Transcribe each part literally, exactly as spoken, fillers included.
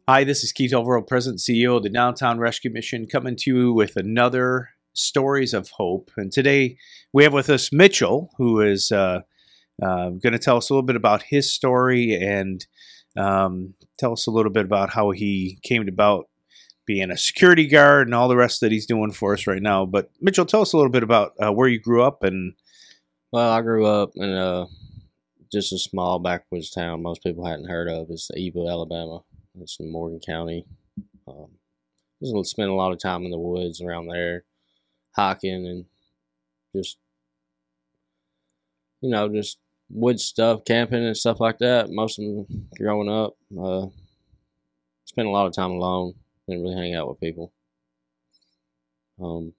Hi, this is Keith Overall, President and C E O of the Downtown Rescue Mission, coming to you with another Stories of Hope. And today we have with us Mitchell, who is uh, uh, going to tell us a little bit about his story and um, tell us a little bit about how he came about being a security guard and all the rest that he's doing for us right now. But Mitchell, tell us a little bit about uh, where you grew up. And Well, I grew up in a just a small backwoods town most people hadn't heard of. It's Eva, Alabama. It's in Morgan County. Um, just spent a lot of time in the woods around there, hiking and just, you know, just wood stuff, camping and stuff like that. Most of them growing up. Uh, spent a lot of time alone. Didn't really hang out with people. Um,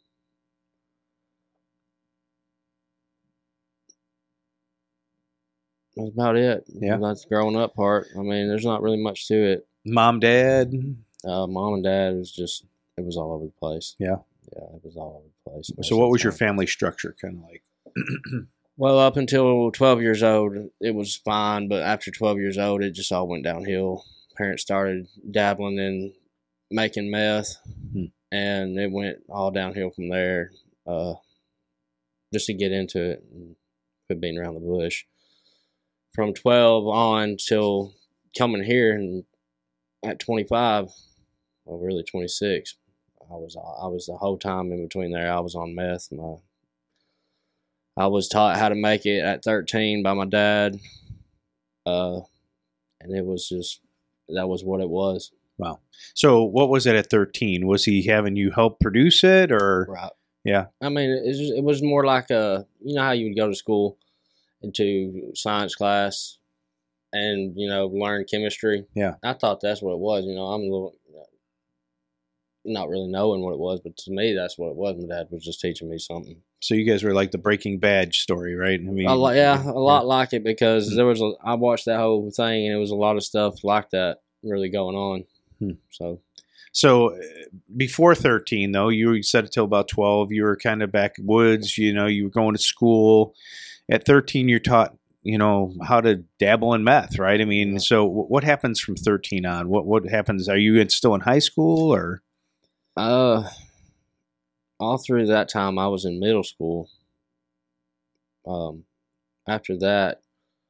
that's about it. Yeah. That's the growing up part. I mean, there's not really much to it. mom, dad? Uh, mom and dad was just, it was all over the place. Yeah. Yeah, it was all over the place. So what was your family structure kind of like? Well, up until twelve years old, it was fine. But after twelve years old, it just all went downhill. Parents started dabbling in making meth, hmm. and it went all downhill from there. Uh, just to get into it and quit being around the bush. From twelve on till coming here and at twenty-five, well, really twenty-six, I was I was the whole time in between there. I was on meth. My I was taught how to make it at thirteen by my dad, uh, and it was just that was what it was. Wow. So what was it at thirteen? Was he having you help produce it, or Right? Yeah. I mean, it was, it was more like a, you know how you would go to school into science class and, you know, learn chemistry. Yeah. I thought that's what it was. You know, I'm a little, not really knowing what it was, but to me, that's what it was. My dad was just teaching me something. So you guys were like the Breaking Bad story, right? I mean, a lot, yeah, a lot yeah. like it because there was a, I watched that whole thing and it was a lot of stuff like that really going on. Hmm. So, so uh, before thirteen, though, you said until about twelve, you were kind of backwoods. You know, you were going to school. At thirteen, you're taught, you know, how to dabble in meth, right? I mean, yeah. So what happens from thirteen on? What what happens? Are you in, still in high school or? Uh, all through that time, I was in middle school. Um, after that,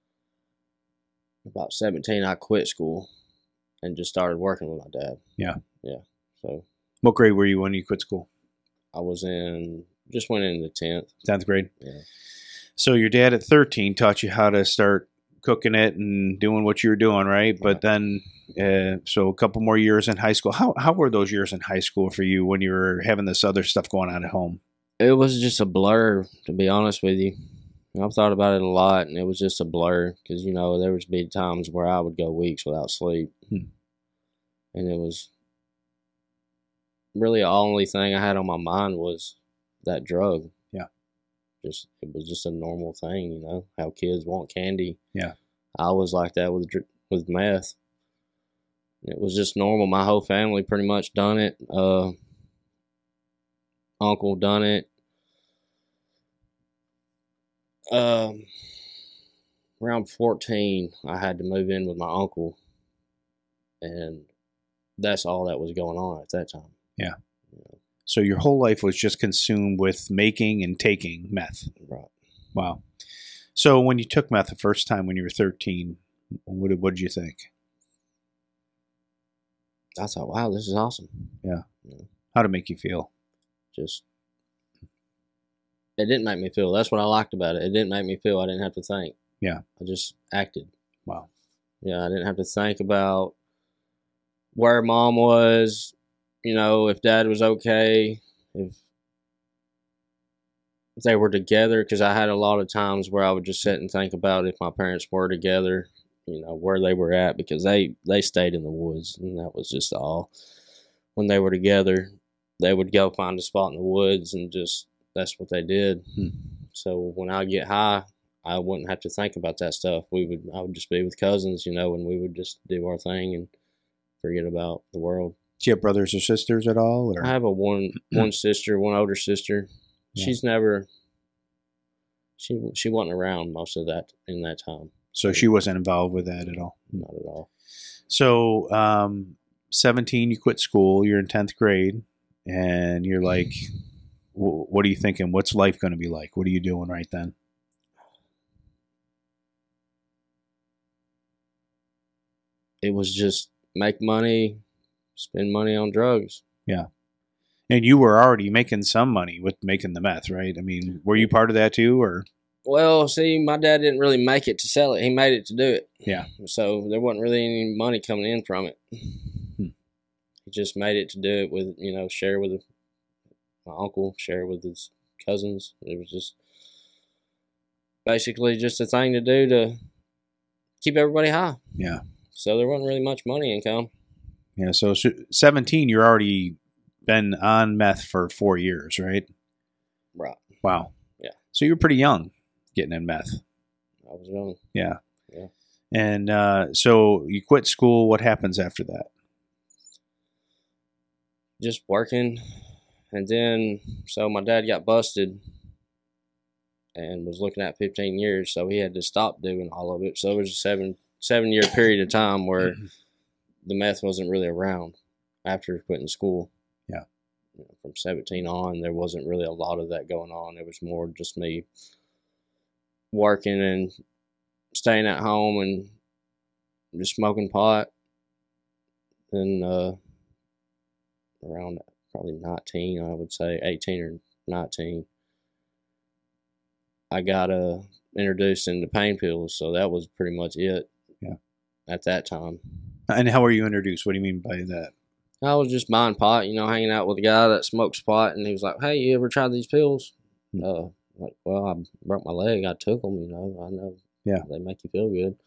about seventeen, I quit school and just started working with my dad. Yeah. Yeah. So. What grade were you when you quit school? I was in, just went into tenth. tenth grade? Yeah. So your dad at thirteen taught you how to start cooking it and doing what you were doing, right? right. But then, uh, so a couple more years in high school. How how were those years in high school for you when you were having this other stuff going on at home? It was just a blur, to be honest with you. I've thought about it a lot, and it was just a blur because, you know, there would be times where I would go weeks without sleep. Hmm. And it was really the only thing I had on my mind was that drug. Yeah. Just it was just a normal thing, you know, how kids want candy. Yeah. I was like that with with meth. It was just normal. My whole family pretty much done it. Uh, uncle done it. Um, around fourteen, I had to move in with my uncle, and that's all that was going on at that time. Yeah. yeah. So your whole life was just consumed with making and taking meth. Right. Wow. So when you took meth the first time when you were thirteen, what did, what did you think? I thought, wow, this is awesome. Yeah. yeah. How did it make you feel? Just, it didn't make me feel. That's what I liked about it. It didn't make me feel. I didn't have to think. Yeah. I just acted. Wow. Yeah, I didn't have to think about where mom was, you know, if dad was okay, if they were together, because I had a lot of times where I would just sit and think about if my parents were together, you know, where they were at, because they, they stayed in the woods, and that was just all. When they were together, they would go find a spot in the woods, and just, that's what they did. Hmm. So when I get high, I wouldn't have to think about that stuff. We would, I would just be with cousins, you know, and we would just do our thing and forget about the world. Do you have brothers or sisters at all? Or? I have a one one sister, one older sister. Yeah. She's never. She she wasn't around most of that in that time. So she wasn't involved with that at all. Not at all. So um, seventeen, you quit school, you're in tenth grade, and you're like, what are you thinking? What's life going to be like? What are you doing right then? It was just make money, spend money on drugs. Yeah. And you were already making some money with making the meth, right? I mean, were you part of that too, or? Well, see, my dad didn't really make it to sell it. He made it to do it. Yeah. So there wasn't really any money coming in from it. Hmm. He just made it to do it with, you know, share with my uncle, share with his cousins. It was just basically just a thing to do to keep everybody high. Yeah. So there wasn't really much money income. Yeah. So seventeen, you're already been on meth for four years, right? Right. Wow. Yeah. So you were pretty young getting in meth. I was young. Yeah. Yeah. And uh, so you quit school. What happens after that? Just working. And then, so my dad got busted and was looking at fifteen years. So he had to stop doing all of it. So it was a seven, seven year period of time where the meth wasn't really around after quitting school. Yeah. You know, from seventeen on, there wasn't really a lot of that going on. It was more just me working and staying at home and just smoking pot. And uh, around probably nineteen, I would say, eighteen or nineteen, I got uh, introduced into pain pills. So that was pretty much it. Yeah. At that time. And how were you introduced? What do you mean by that? I was just buying pot, you know, hanging out with a guy that smokes pot, and he was like, "Hey, you ever tried these pills?" Hmm. Uh, like, well, I broke my leg, I took them, you know, I know, yeah, they make you feel good.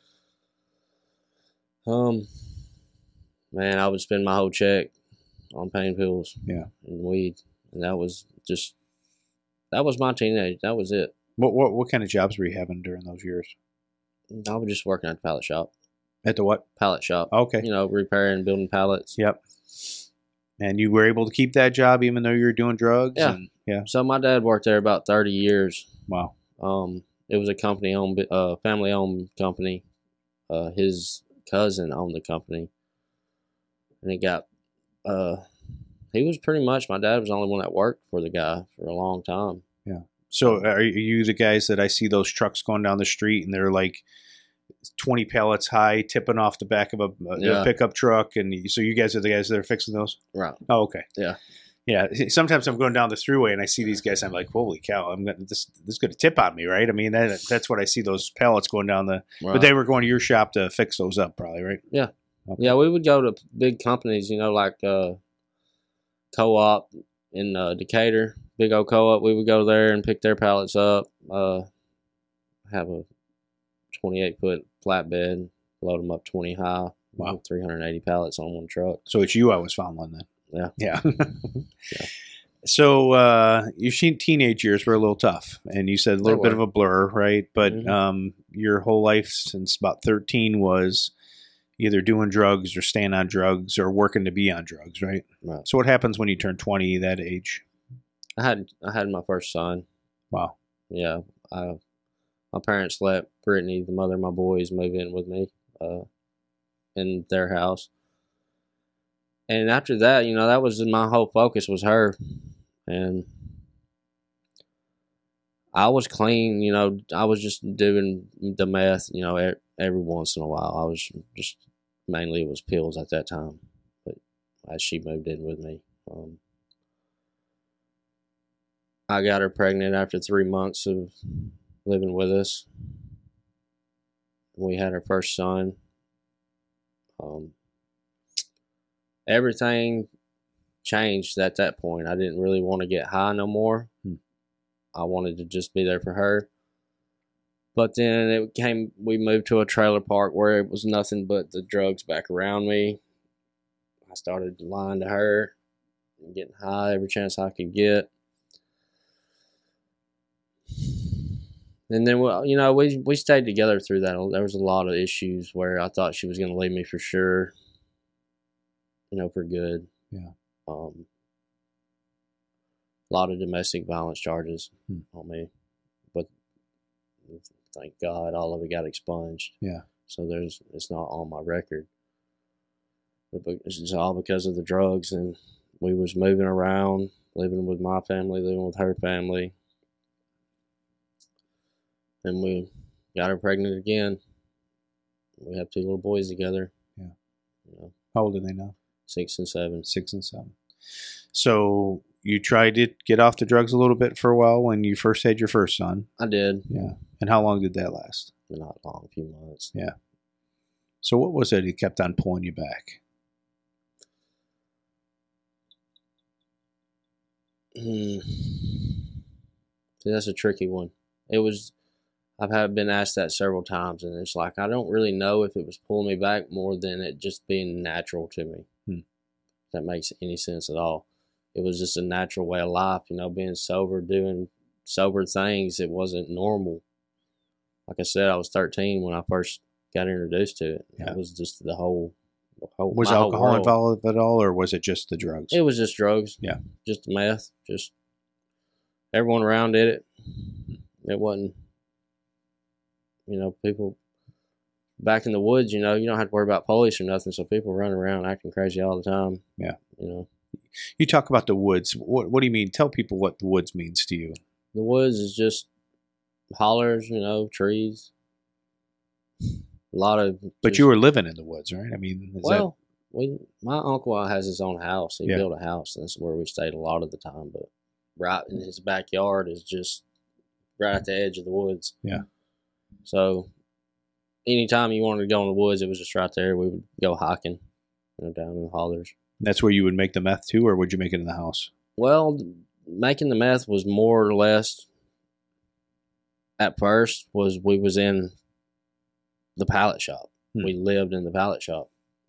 Um, man, I would spend my whole check on pain pills, yeah, and weed, and that was just, that was my teenage. That was it. What what what kind of jobs were you having during those years? I was just working at the pallet shop. At the what? Pallet shop. Okay. You know, repairing, building pallets. Yep. And you were able to keep that job even though you were doing drugs? Yeah. And, yeah. So my dad worked there about thirty years. Wow. Um, it was a company owned, uh, family owned company. Uh, his cousin owned the company, and he got, uh, he was pretty much, my dad was the only one that worked for the guy for a long time. Yeah. So are you the guys that I see those trucks going down the street and they're like twenty pallets high, tipping off the back of a, a Yeah. pickup truck? And so you guys are the guys that are fixing those? Right. Oh, okay. Yeah. Yeah. Sometimes I'm going down the thruway and I see these guys. I'm like, holy cow! I'm gonna, this this is going to tip on me, right? I mean, that, that's what I see, those pallets going down the. Right. But they were going to your shop to fix those up, probably, right? Yeah. Okay. Yeah, we would go to big companies, you know, like uh, Co-op in uh, Decatur, big old Co-op. We would go there and pick their pallets up. Uh, have a twenty-eight foot flatbed, load them up twenty high. Wow. three hundred eighty pallets on one truck. So it's you I was following then. Yeah. Yeah. Yeah. So uh, your teenage years were a little tough, and you said a little They bit were. of a blur, right? But Mhm. um, your whole life since about thirteen was either doing drugs or staying on drugs or working to be on drugs, right? Right. So what happens when you turn twenty, that age? I had I had my first son. Wow. Yeah. I, my parents let Brittany, the mother of my boys, move in with me uh, in their house. And after that, you know, that was my whole focus was her. And I was clean, you know, I was just doing the meth, you know, every, every once in a while. I was just, mainly it was pills at that time. But as she moved in with me, um, I got her pregnant after three months of living with us. We had our first son. Um, everything changed at that point. I didn't really want to get high no more. Hmm. I wanted to just be there for her. But then it came, we moved to a trailer park where it was nothing but the drugs back around me. I started lying to her and getting high every chance I could get. And then, well, you know, we we stayed together through that. There was a lot of issues where I thought she was going to leave me for sure, you know, for good. Yeah. Um, a lot of domestic violence charges hmm. on me. But thank God all of it got expunged. Yeah. So there's it's not on my record. It's just all because of the drugs, and we was moving around, living with my family, living with her family, and we got her pregnant again. We have two little boys together. Yeah. You know, How old are they now? six and seven. Six and seven. So you tried to get off the drugs a little bit for a while when you first had your first son. I did. Yeah. And how long did that last? Not long, a few months. Yeah. So what was it that kept on pulling you back? Hmm. See, that's a tricky one. It was, I've had been asked that several times, and it's like I don't really know if it was pulling me back more than it just being natural to me. Hmm. If that makes any sense at all. It was just a natural way of life, you know, being sober, doing sober things. It wasn't normal. Like I said, I was thirteen when I first got introduced to it. Yeah. It was just the whole, the whole Was my whole alcohol world. involved at all, or was it just the drugs? It was just drugs. Yeah. Just meth. Just everyone around did it. It wasn't, you know, people back in the woods, you know, you don't have to worry about police or nothing. So people run around acting crazy all the time. Yeah. You know, You talk about the woods. What, what do you mean? Tell people what the woods means to you. the woods is just hollers, you know, trees. A lot of. But just, you were living in the woods, right? I mean, is well, we my uncle has his own house. He Yeah. built a house, and that's where we stayed a lot of the time. But right in his backyard is just right at the edge of the woods. Yeah. So anytime you wanted to go in the woods, it was just right there. We would go hiking, you know, down in the hollers. that that's where you would make the meth too, or would you make it in the house? Well, making the meth was more or less at first was we was in the pallet shop. Hmm. We lived in the pallet shop.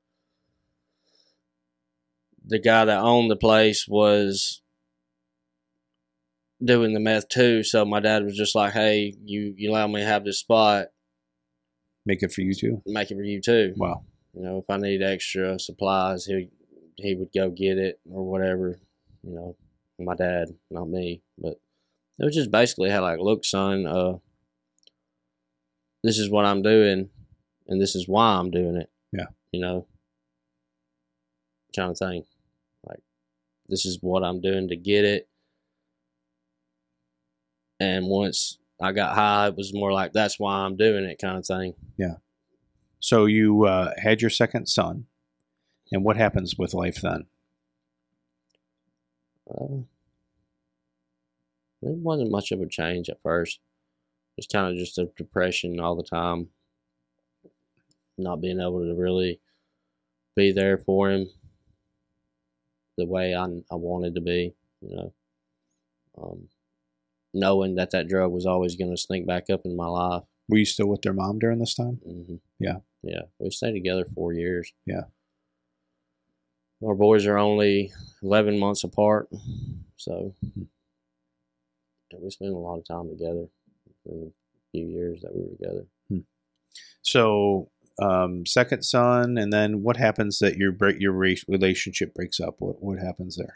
The guy that owned the place was doing the meth too, so my dad was just like, "Hey, you you allow me to have this spot, Make it for you too? make it for you too. Wow. You know, if I need extra supplies, he he would go get it or whatever. You know, my dad, not me, but it was just basically how like, look, son, uh, this is what I'm doing, and this is why I'm doing it. Yeah. You know, kind of thing. Like, this is what I'm doing to get it. And once I got high, it was more like, that's why I'm doing it kind of thing. Yeah. So you uh, had your second son, and what happens with life then? Uh, it wasn't much of a change at first. It's kind of just a depression all the time. Not being able to really be there for him the way I, I wanted to be, you know. Um, knowing that that drug was always going to sneak back up in my life. Were you still with their mom during this time? Mm-hmm. Yeah. Yeah. We stayed together four years. Yeah. Our boys are only eleven months apart. So mm-hmm. yeah, we spent a lot of time together in the few years that we were together. Hmm. So, um, second son, and then what happens that your break your relationship breaks up? What what happens there?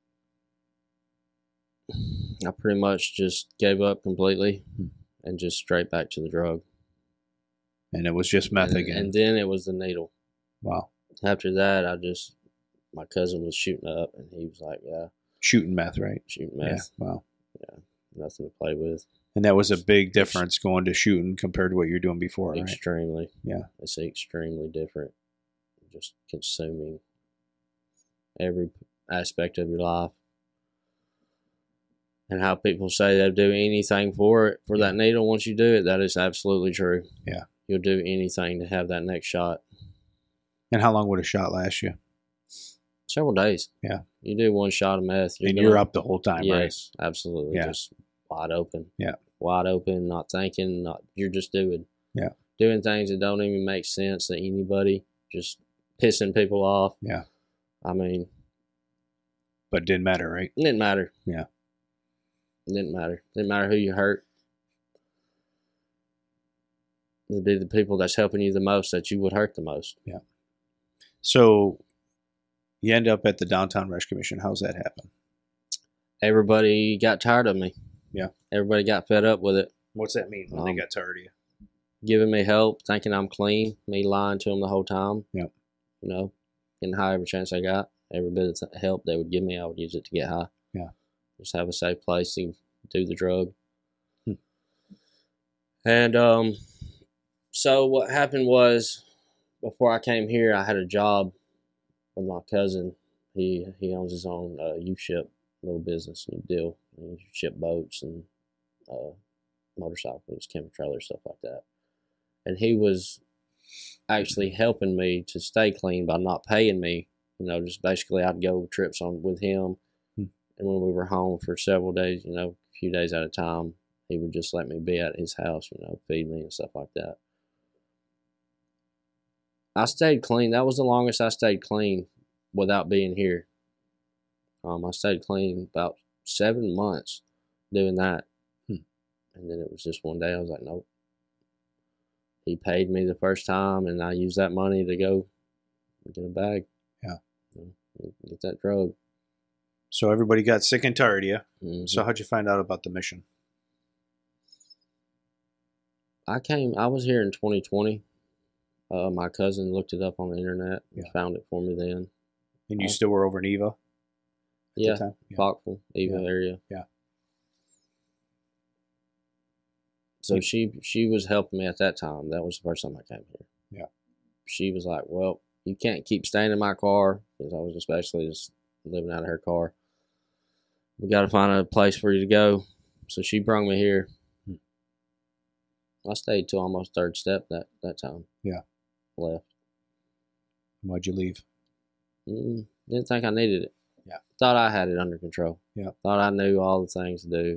I pretty much just gave up completely hmm. and just straight back to the drug. And it was just meth and, again. And then it was the needle. Wow. After that, I just, my cousin was shooting up, and he was like, yeah. Shooting meth, right? Shooting meth. Yeah. Wow. Yeah. Nothing to play with. And that was a big difference going to shooting compared to what you're doing before, right? Extremely. Yeah. It's extremely different. Just consuming every aspect of your life. And how people say they'll do anything for it, for that needle once you do it, that is absolutely true. Yeah. You'll do anything to have that next shot. And how long would a shot last you? Several days. Yeah. You do one shot of meth. You're and gonna, you're up the whole time, yes, right? Yes, absolutely. Yeah. Just wide open. Yeah. Wide open, not thinking, not you're just doing. Yeah. Doing things that don't even make sense to anybody. Just pissing people off. Yeah. I mean. But it didn't matter, right? It didn't matter. Yeah. It didn't matter. It didn't matter who you hurt. It'd be the people that's helping you the most that you would hurt the most. Yeah. So you end up at the Downtown Rescue Mission. How's that happen? Everybody got tired of me. Yeah. Everybody got fed up with it. What's that mean when um, they got tired of you? Giving me help, thinking I'm clean, me lying to them the whole time. Yeah. You know, getting high every chance I got. Every bit of th- help they would give me, I would use it to get high. Yeah. Just have a safe place to do the drug. Hmm. And um, so what happened was, before I came here, I had a job with my cousin. He he owns his own uh, U-ship little business, new deal. He ship boats and uh, motorcycles, camper trailers, stuff like that. And he was actually helping me to stay clean by not paying me. You know, just basically I'd go trips on with him. Hmm. And when we were home for several days, you know, a few days at a time, he would just let me be at his house, you know, feed me and stuff like that. I stayed clean. That was the longest I stayed clean without being here. Um, I stayed clean about seven months doing that. Hmm. And then it was just one day I was like, nope. He paid me the first time, and I used that money to go get a bag. Yeah. You know, get that drug. So everybody got sick and tired of you. Mm-hmm. So how'd you find out about the mission? I came, I was here in twenty twenty. Uh, my cousin looked it up on the internet and Yeah. found it for me then. And you Uh, still were over in Eva? At Yeah, the time? Yeah. Falkville, Eva Yeah. area. Yeah. So Yeah. she she was helping me at that time. That was the first time I came here. Yeah. She was like, well, you can't keep staying in my car, because I was especially just living out of her car. We got to find a place for you to go. So she brought me here. Hmm. I stayed till almost third step that, that time. Yeah. Left. Why'd you leave? Mm, didn't think I needed it. Yeah. Thought I had it under control. Yeah. Thought I knew all the things to do.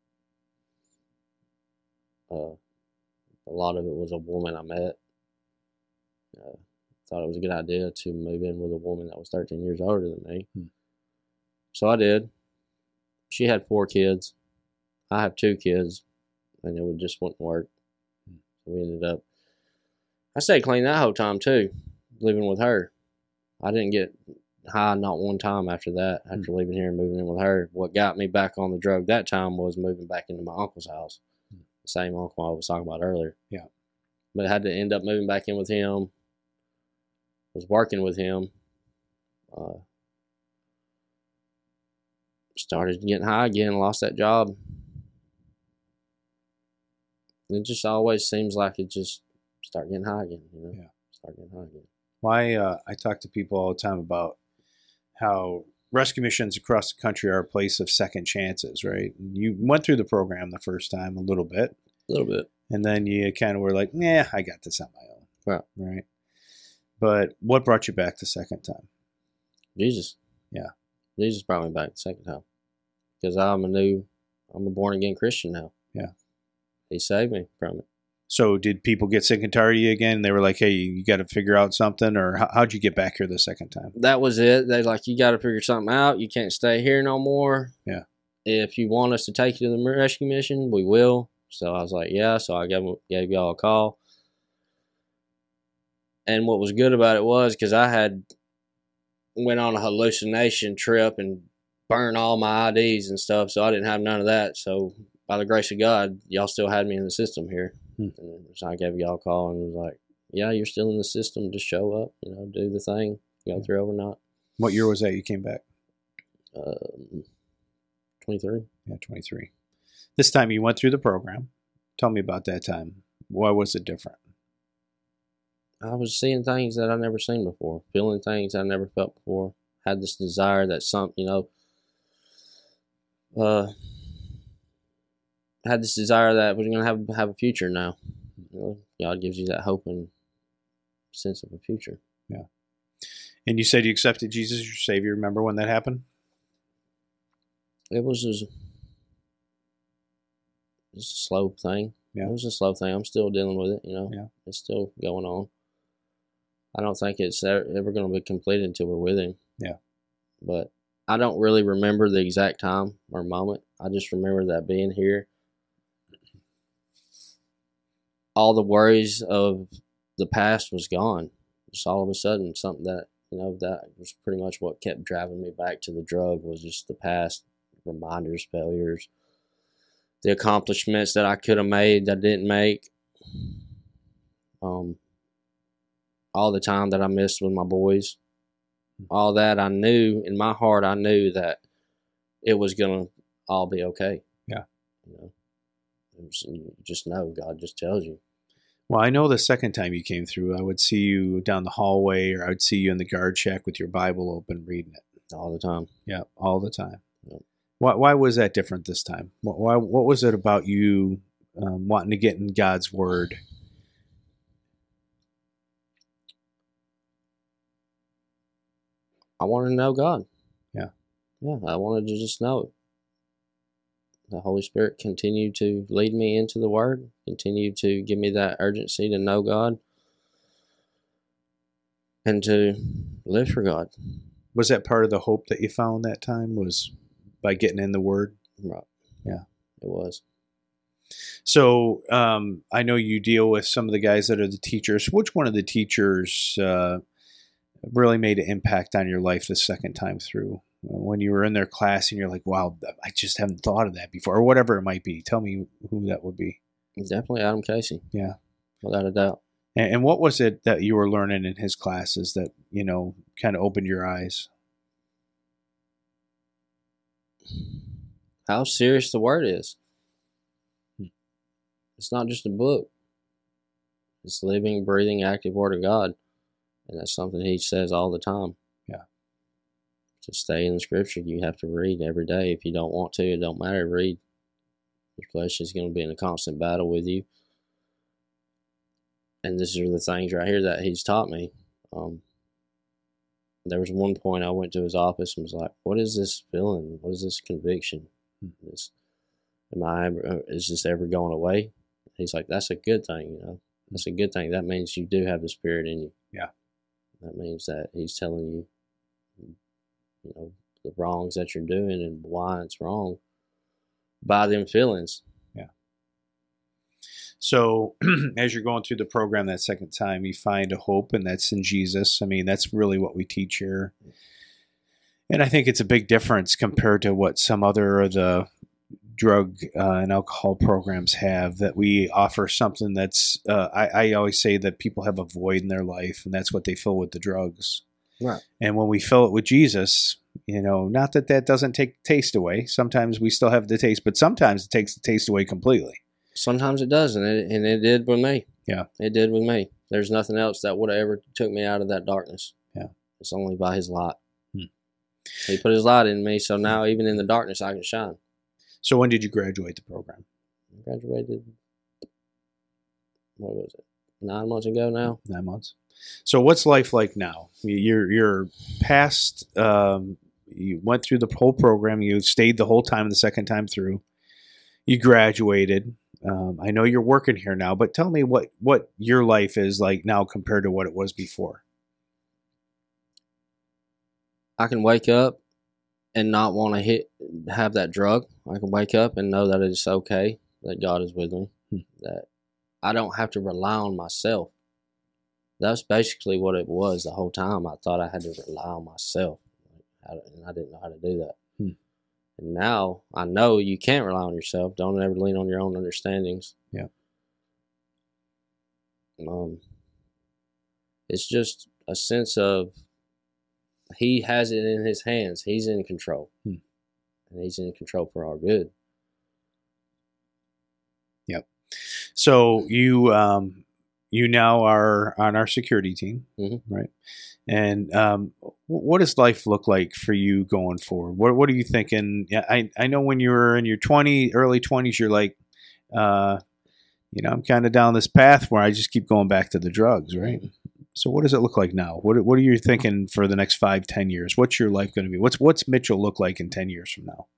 Uh, a lot of it was a woman I met. Uh, thought it was a good idea to move in with a woman that was thirteen years older than me. Hmm. So I did. She had four kids. I have two kids, and it would just wouldn't work. Hmm. So we ended up. I stayed clean that whole time too, living with her. I didn't get high not one time after that. After Hmm. leaving here and moving in with her, what got me back on the drug that time was moving back into my uncle's house. Hmm. The same uncle I was talking about earlier. Yeah. But I had to end up moving back in with him. Was working with him. Uh, started getting high again. Lost that job. It just always seems like it just start getting high again. You know. Yeah. Start getting high again. Why? Uh, I talk to people all the time about how rescue missions across the country are a place of second chances, right? And you went through the program the first time a little bit, A little bit. and then you kind of were like, "Nah, I got this on my own." Right. Right. But what brought you back the second time? Jesus. Yeah. Jesus brought me back the second time. Because I'm a new, I'm a born again Christian now. Yeah. He saved me from it. So did people get sick and tired of you again? They were like, "Hey, you got to figure out something," or how, how'd you get back here the second time? That was it. They like, you got to figure something out. You can't stay here no more. Yeah. If you want us to take you to the rescue mission, we will. So I was like, yeah. So I gave, gave y'all a call. And what was good about it was because I had went on a hallucination trip and burned all my I Ds and stuff, so I didn't have none of that. So by the grace of God, y'all still had me in the system here. Hmm. And so I gave y'all a call and was like, yeah, you're still in the system. Just show up, you know, do the thing, go through overnight. What year was that you came back? Um, twenty-three. Yeah, twenty-three. This time you went through the program. Tell me about that time. Why was it different? I was seeing things that I never seen before, feeling things I never felt before. Had this desire that some, you know, uh, had this desire that we're gonna have have a future now. You know, God gives you that hope and sense of a future. Yeah. And you said you accepted Jesus as your Savior. Remember when that happened? It was just, just a slow thing. Yeah. It was a slow thing. I'm still dealing with it. You know, Yeah. It's still going on. I don't think it's ever going to be completed until we're with Him. Yeah. But I don't really remember the exact time or moment. I just remember that being here. All the worries of the past was gone. Just all of a sudden, something that, you know, that was pretty much what kept driving me back to the drug was just the past reminders, failures, the accomplishments that I could have made that I didn't make. Um, all the time that I missed with my boys. all that, I knew in my heart, I knew that it was going to all be okay. Yeah. You know, it was, you just know, God just tells you. Well, I know the second time you came through, I would see you down the hallway, or I would see you in the guard shack with your Bible open, reading it. All the time. Yeah, all the time. Yep. Why, why was that different this time? What, why, what was it about you um, wanting to get in God's Word? I wanted to know God. Yeah. Yeah, I wanted to just know it. The Holy Spirit continued to lead me into the Word, continued to give me that urgency to know God and to live for God. Was that part of the hope that you found that time, was by getting in the Word? Right. Yeah. It was. So um, I know you deal with some of the guys that are the teachers. Which one of the teachers uh, really made an impact on your life the second time through? When you were in their class and you're like, wow, I just haven't thought of that before, or whatever it might be. Tell me who that would be. Definitely Adam Casey. Yeah. Without a doubt. And, and what was it that you were learning in his classes that, you know, kind of opened your eyes? How serious the Word is. Hmm. It's not just a book. It's living, breathing, active Word of God. And that's something he says all the time. Yeah. To stay in the Scripture, you have to read every day. If you don't want to, it don't matter. Read. Your flesh is going to be in a constant battle with you. And these are the things right here that he's taught me. Um, there was one point I went to his office and was like, what is this feeling? What is this conviction? Hmm. This, am I ever, is this ever going away? He's like, that's a good thing, you know. That's a good thing. That means you do have the Spirit in you. Yeah. That means that he's telling you, you know, the wrongs that you're doing and why it's wrong by them feelings. Yeah. So as you're going through the program that second time, you find a hope, and that's in Jesus. I mean, that's really what we teach here. And I think it's a big difference compared to what some other of the drug uh, and alcohol programs have, that we offer something that's, uh, I, I always say that people have a void in their life, and that's what they fill with the drugs. Right. And when we fill it with Jesus, you know, not that that doesn't take taste away. Sometimes we still have the taste, but sometimes it takes the taste away completely. Sometimes it does, and it, and it did with me. Yeah. It did with me. There's nothing else that would have ever took me out of that darkness. Yeah. It's only by his light. Hmm. He put his light in me, so now even in the darkness I can shine. So when did you graduate the program? I graduated, what was it, nine months ago now? Nine months. So what's life like now? You're you're past. Um, you went through the whole program. You stayed the whole time. The second time through, you graduated. Um, I know you're working here now, but tell me what what your life is like now compared to what it was before. I can wake up and not want to hit have that drug. I can wake up and know that it's okay, that God is with me, hmm. that I don't have to rely on myself. That's basically what it was the whole time. I thought I had to rely on myself, and I didn't know how to do that. Hmm. And now I know you can't rely on yourself. Don't ever lean on your own understandings. Yeah. Um, it's just a sense of he has it in his hands. He's in control. Hmm. And he's in control for our good. Yep. So you um, you now are on our security team, mm-hmm. right? And um, what does life look like for you going forward? What What are you thinking? Yeah, I I know when you were in your twenties, early twenties, you're like, uh, you know, I'm kind of down this path where I just keep going back to the drugs, right? Mm-hmm. So what does it look like now? What What are you thinking for the next five, ten years? What's your life going to be? What's What's Mitchell look like in ten years from now?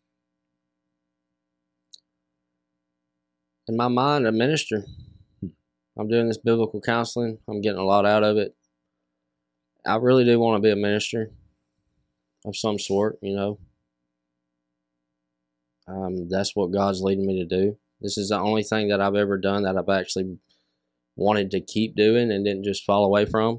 In my mind, a minister. I'm doing this biblical counseling. I'm getting a lot out of it. I really do want to be a minister of some sort, you know. Um, that's what God's leading me to do. This is the only thing that I've ever done that I've actually wanted to keep doing and didn't just fall away from.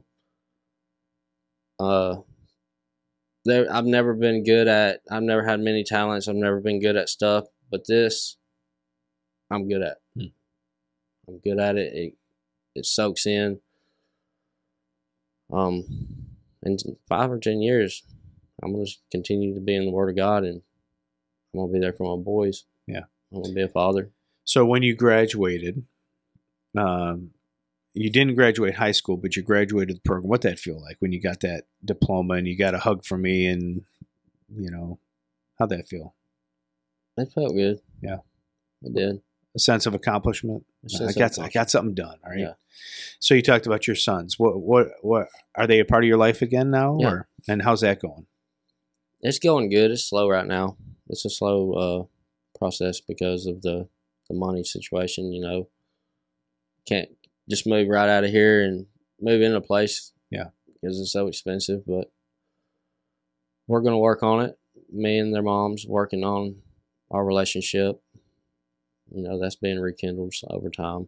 Uh, there, I've never been good at, I've never had many talents. I've never been good at stuff, but this, I'm good at. Hmm. I'm good at it. It, it soaks in. Um, in five or ten years, I'm going to continue to be in the Word of God, and I'm going to be there for my boys. Yeah. I'm going to be a father. So when you graduated, um, you didn't graduate high school, but you graduated the program. What'd that feel like when you got that diploma and you got a hug from me and, you know, how'd that feel? It felt good. Yeah. It did. A sense of accomplishment. A sense I of got I accomplishment. got something done. All right. Yeah. So you talked about your sons. What what what are they a part of your life again now? Yeah. Or and how's that going? It's going good. It's slow right now. It's a slow uh, process because of the, the money situation, you know. Can't just move right out of here and move into a place. Yeah. Because it's so expensive. But we're going to work on it. Me and their mom's working on our relationship. You know, that's being rekindled over time.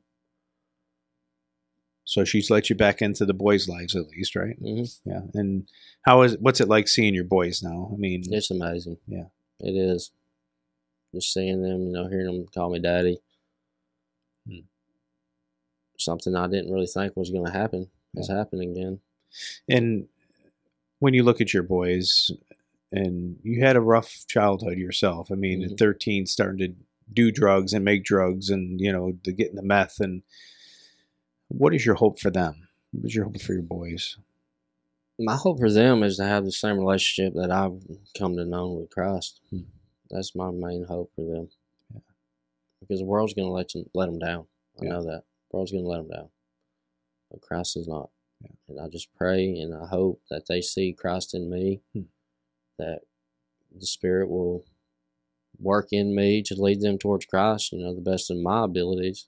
So she's let you back into the boys' lives at least, right? Mm-hmm. Yeah. And how is what's it like seeing your boys now? I mean, It's amazing. Yeah. It is. Just seeing them, you know, hearing them call me daddy. Hmm. Something I didn't really think was going to happen is Yeah. happening again. and when you look at your boys, and you had a rough childhood yourself. I mean, Mhm. at thirteen, starting to do drugs and make drugs, and you know, to get in the meth. And what is your hope for them? What is your hope for your boys? My hope for them is to have the same relationship that I've come to know with Christ. Hmm. That's my main hope for them. Yeah. Because the world's going to let them, let them down. I Yeah. know that. The world's going to let them down. But Christ is not. Yeah. And I just pray and I hope that they see Christ in me, Hmm. that the Spirit will work in me to lead them towards Christ, you know, the best of my abilities.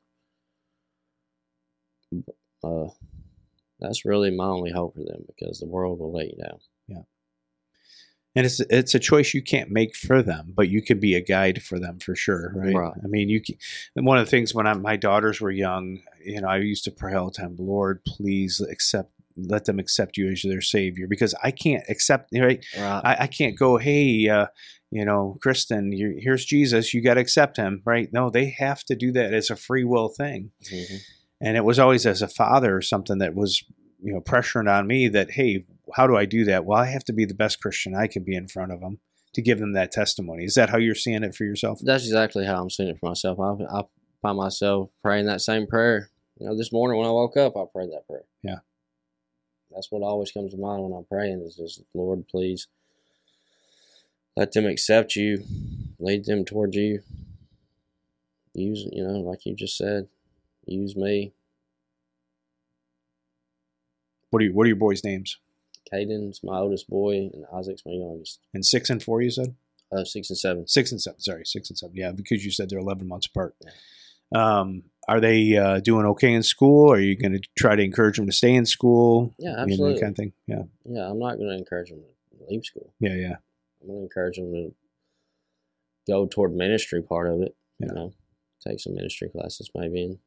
Uh, that's really my only hope for them, because the world will let you down. And it's it's a choice you can't make for them, but you can be a guide for them for sure, right? Right. I mean, you can, and one of the things when I, my daughters were young, you know, I used to pray all the time, Lord, please accept, let them accept you as their Savior, because I can't accept, right? Right. I, I can't go, hey, uh, you know, Kristen, you're, here's Jesus, you got to accept him, right? No, they have to do that. It's a free will thing. Mm-hmm. And it was always as a father or something that was, you know, pressuring on me that, hey, how do I do that? Well, I have to be the best Christian I can be in front of them to give them that testimony. Is that how you're seeing it for yourself? That's exactly how I'm seeing it for myself. I, I find myself praying that same prayer. You know, this morning when I woke up, I prayed that prayer. Yeah. That's what always comes to mind when I'm praying, is just, Lord, please let them accept you, lead them towards you. Use, you know, like you just said, use me. What are you, what are your boys' names? Caden's my oldest boy, and Isaac's my youngest. And six and four, you said? Uh, six and seven. Six and seven. Sorry, six and seven. Yeah, because you said they're eleven months apart. Um, are they uh, doing okay in school? Are you going to try to encourage them to stay in school? Yeah, You know, absolutely. that kind of thing. Yeah, Yeah, I'm not going to encourage them to leave school. yeah, yeah. I'm going to encourage them to go toward ministry part of it. Yeah. You know, take some ministry classes maybe. And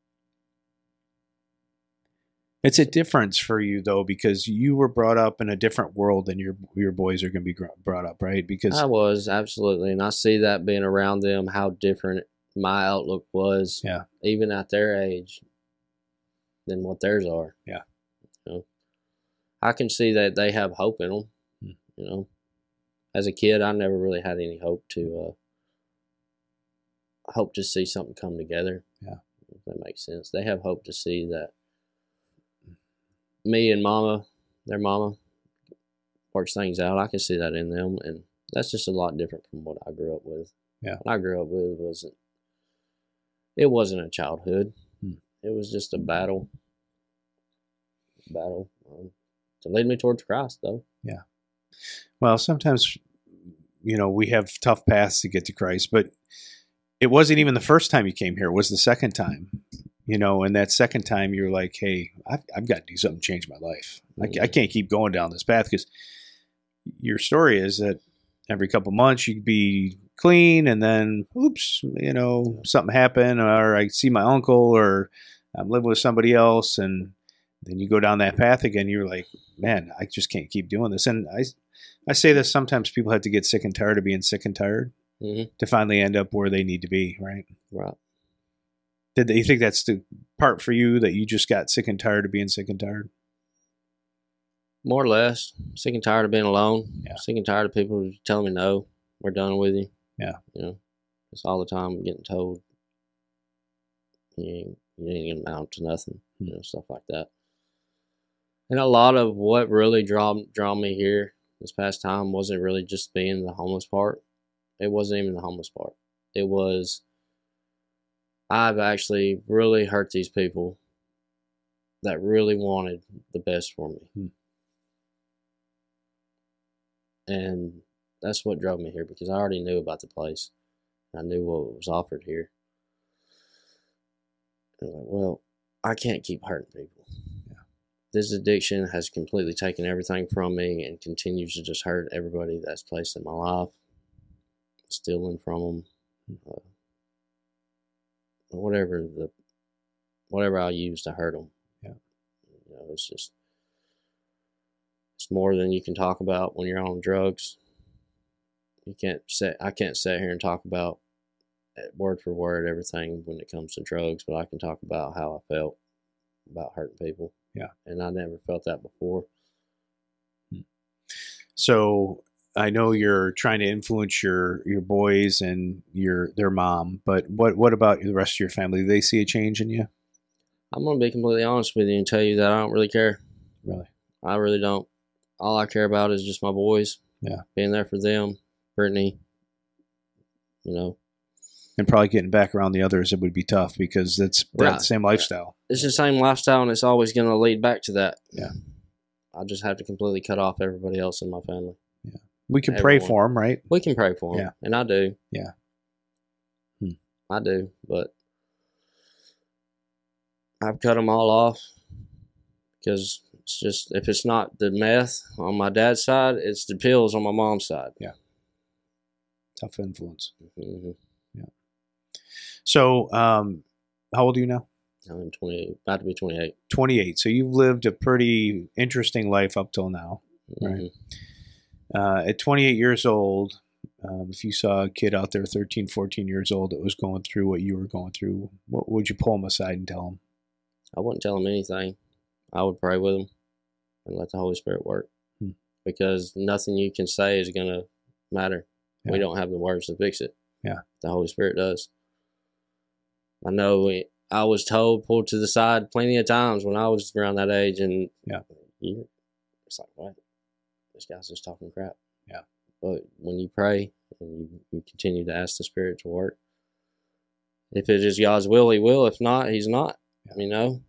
It's a difference for you though, because you were brought up in a different world than your your boys are going to be gr- brought up, right? Because I was, absolutely. And I see that being around them, how different my outlook was, Yeah. even at their age, than what theirs are. Yeah. You know, I can see that they have hope in them. Hmm. You know, as a kid, I never really had any hope to, uh, hope to see something come together. Yeah. If that makes sense. They have hope to see that me and mama, their mama, works things out. I can see that in them, and that's just a lot different from what I grew up with. Yeah. What I grew up with wasn't, it wasn't a childhood. Hmm. It was just a battle, battle um, to lead me towards Christ, though. Yeah. Well, sometimes, you know, we have tough paths to get to Christ, but it wasn't even the first time you came here. It was the second time, you know, and that second time you're like, hey, I've, I've got to do something to change my life. I, I can't keep going down this path, because your story is that every couple months you'd be clean, and then, oops, you know, something happened, or I see my uncle, or I'm living with somebody else, and then you go down that path again. You're like, man, I just can't keep doing this. And I, I say this, sometimes people have to get sick and tired of being sick and tired Mm-hmm. to finally end up where they need to be, right? Right. Did you think that's the part for you, that you just got sick and tired of being sick and tired? More or less. Sick and tired of being alone. Yeah. Sick and tired of people telling me no. We're done with you. Yeah. You know, it's all the time getting told you ain't, you ain't gonna amount to nothing. Hmm. You know, stuff like that. And a lot of what really draw draw me here this past time wasn't really just being the homeless part. It wasn't even the homeless part. It was I've actually really hurt these people that really wanted the best for me. Hmm. And that's what drove me here, because I already knew about the place. I knew what was offered here. And I'm like, well, I can't keep hurting people. Yeah. This addiction has completely taken everything from me and continues to just hurt everybody that's placed in my life, stealing from them, uh, whatever the whatever I use to hurt them. Yeah. You know, it's just it's more than you can talk about when you're on drugs. You can't say I can't sit here and talk about word for word everything when it comes to drugs, but I can talk about how I felt about hurting people. Yeah. And I never felt that before. So I know you're trying to influence your, your boys and your their mom, but what, what about the rest of your family? Do they see a change in you? I'm going to be completely honest with you and tell you that I don't really care. Really? I really don't. All I care about is just my boys. Yeah. Being there for them, Brittany, you know. And probably getting back around the others, it would be tough because that's Right. the same lifestyle. It's the same lifestyle, and it's always going to lead back to that. Yeah. I just have to completely cut off everybody else in my family. Yeah. We can pray Everyone. for them, right? We can pray for them, Yeah. and I do. Yeah. Hmm. I do, but I've cut them all off because it's just, if it's not the meth on my dad's side, it's the pills on my mom's side. Yeah. Tough influence. Mm-hmm. Yeah. So, um, how old are you now? I'm twenty-eight, about to be twenty-eight. twenty-eight. So you've lived a pretty interesting life up till now, right? Mm-hmm. Uh, at twenty-eight years old, um, if you saw a kid out there, thirteen, fourteen years old, that was going through what you were going through, what would you pull them aside and tell them? I wouldn't tell them anything. I would pray with them and let the Holy Spirit work, hmm. because nothing you can say is going to matter. Yeah. We don't have the words to fix it. Yeah. The Holy Spirit does. I know we, I was told, pulled to the side plenty of times when I was around that age, and yeah, you, it's like, what? This guy's just talking crap. Yeah. But when you pray and you, you continue to ask the Spirit to work, if it is God's will, He will. If not, He's not. Yeah. You know?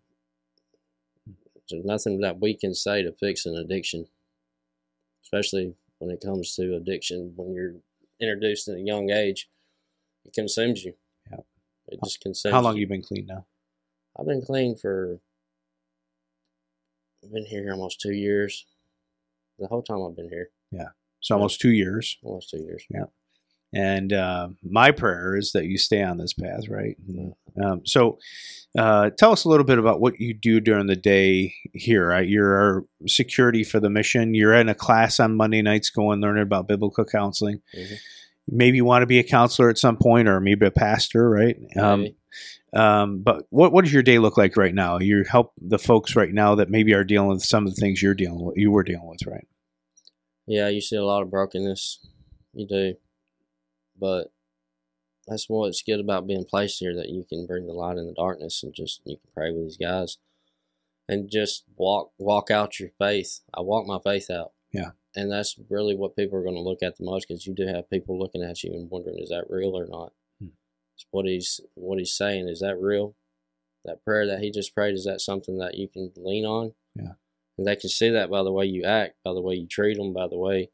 There's nothing that we can say to fix an addiction, especially when it comes to addiction. When you're introduced at a young age, it consumes you. Yeah. It just consumes. How long you. you been clean now? I've been clean for. I've been here almost two years. The whole time I've been here. Yeah. So almost two years. Almost two years. Yeah. And uh, my prayer is that you stay on this path, right? Um, so uh, tell us a little bit about what you do during the day here. Right? You're our security for the mission. You're in a class on Monday nights going learning about biblical counseling. Mm-hmm. Maybe you want to be a counselor at some point, or maybe a pastor, right? Um, um, but what what does your day look like right now? You help the folks right now that maybe are dealing with some of the things you're dealing with, you were dealing with, right? Yeah, you see a lot of brokenness. You do. But that's what's good about being placed here, that you can bring the light in the darkness, and just you can pray with these guys and just walk walk out your faith. I walk my faith out. Yeah. And that's really what people are going to look at the most, because you do have people looking at you and wondering, is that real or not? Hmm. What he's what he's saying, is that real? That prayer that he just prayed, is that something that you can lean on? Yeah. And they can see that by the way you act, by the way you treat them, by the way,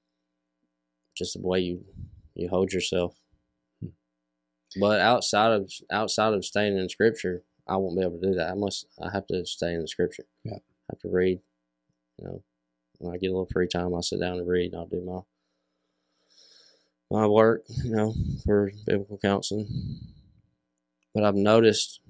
just the way you you hold yourself. Hmm. But outside of outside of staying in Scripture, I won't be able to do that. I must. I have to stay in the Scripture. Yeah. I have to read. You know, when I get a little free time, I sit down and read. And I'll do my my work. You know, for biblical counseling. But I've noticed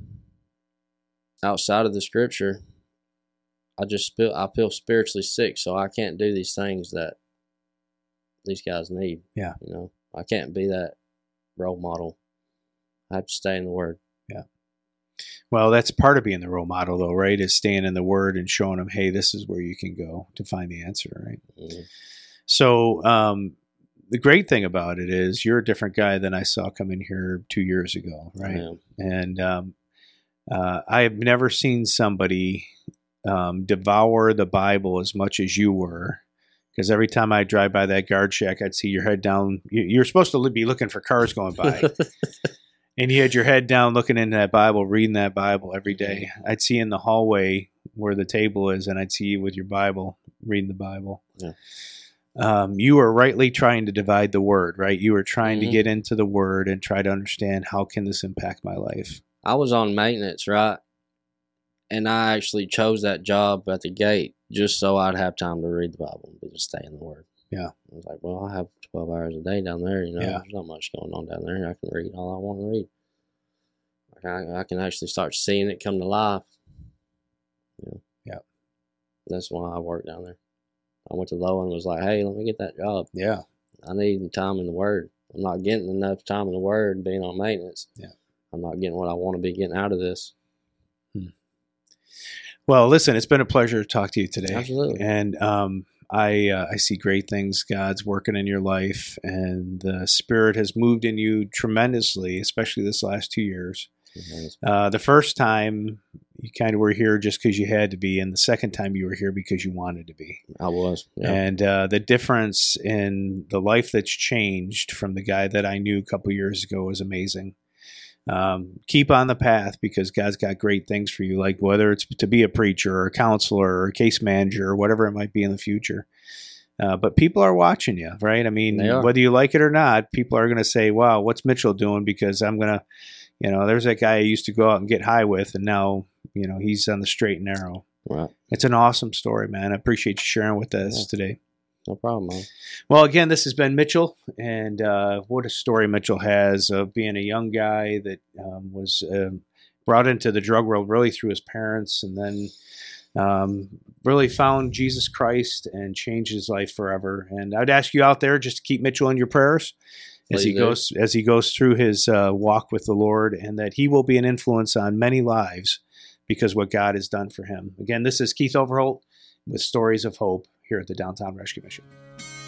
outside of the Scripture, I just feel I feel spiritually sick, so I can't do these things that these guys need. Yeah. You know, I can't be that role model. I have to stay in the Word. Yeah. Well, that's part of being the role model, though, right? Is staying in the Word and showing them, hey, this is where you can go to find the answer, right? Mm-hmm. So um, the great thing about it is you're a different guy than I saw come in here two years ago, right? And um, uh, I have never seen somebody um, devour the Bible as much as you were. Because every time I drive by that guard shack, I'd see your head down. You're supposed to be looking for cars going by. And you had your head down looking into that Bible, reading that Bible every day. I'd see you in the hallway where the table is, and I'd see you with your Bible, reading the Bible. Yeah. Um, you were rightly trying to divide the Word, right? You were trying Mm-hmm. to get into the Word and try to understand, how can this impact my life? I was on maintenance, right? And I actually chose that job at the gate just so I'd have time to read the Bible and just stay in the Word. Yeah. I was like, well, I have twelve hours a day down there. You know, Yeah. there's not much going on down there. I can read all I want to read. I, I can actually start seeing it come to life. You know? Yeah. That's why I work down there. I went to Lowe and was like, hey, let me get that job. Yeah. I need time in the Word. I'm not getting enough time in the Word being on maintenance. Yeah. I'm not getting what I want to be getting out of this. Hmm. Well, listen, it's been a pleasure to talk to you today. Absolutely. And um, I uh, I see great things God's working in your life, and the Spirit has moved in you tremendously, especially this last two years. Uh, the first time you kind of were here just because you had to be, and the second time you were here because you wanted to be. I was. Yeah. And uh, the difference in the life that's changed from the guy that I knew a couple years ago is amazing. Um, keep on the path, because God's got great things for you, like whether it's to be a preacher or a counselor or a case manager or whatever it might be in the future. Uh, but people are watching you, right? I mean, whether you like it or not, people are going to say, wow, what's Mitchell doing? Because I'm going to, you know, there's that guy I used to go out and get high with, and now, you know, he's on the straight and narrow. Right. It's an awesome story, man. I appreciate you sharing with us Yeah. today. No problem, man. Well, again, this has been Mitchell, and uh, what a story Mitchell has of being a young guy that um, was uh, brought into the drug world really through his parents, and then um, really found Jesus Christ and changed his life forever. And I'd ask you out there just to keep Mitchell in your prayers as he Please do. goes as he goes through his uh, walk with the Lord, and that he will be an influence on many lives because what God has done for him. Again, this is Keith Overholt with Stories of Hope here at the Downtown Rescue Mission.